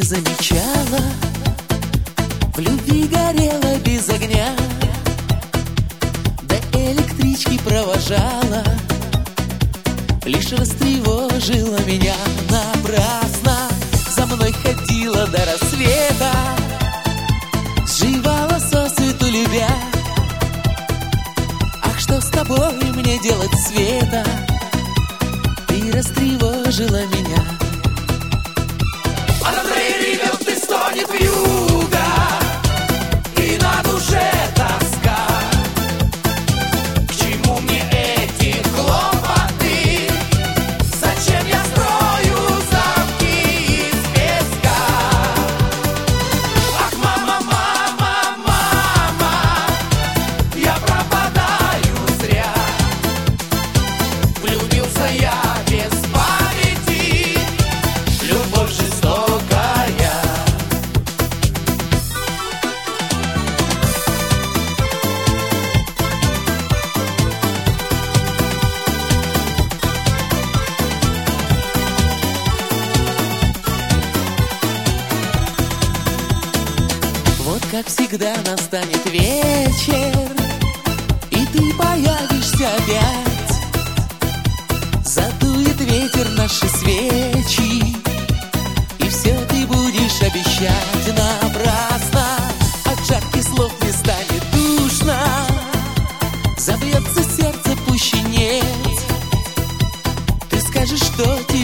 замечала, в любви горела без огня, до электрички провожала, лишь растревожила меня. Напрасно за мной ходила до рассвета, сживала сосвету любя. Ах, что с тобой мне делать, Света? Ты растревожила меня. А на прерии ревет и стонет вьюга, и на душе тоска. К чему мне эти хлопоты? Зачем я строю замки из песка? Ах, мама, мама, мама, я пропадаю зря. Влюбился я без памяти, любовь жестокая. Вот как всегда настанет вечер, и ты появишься опять. Задует ветер наши свечи, и все ты будешь обещать. Напрасно от жарких слов не станет душно, забьется сердце пуще нет. Ты скажешь, что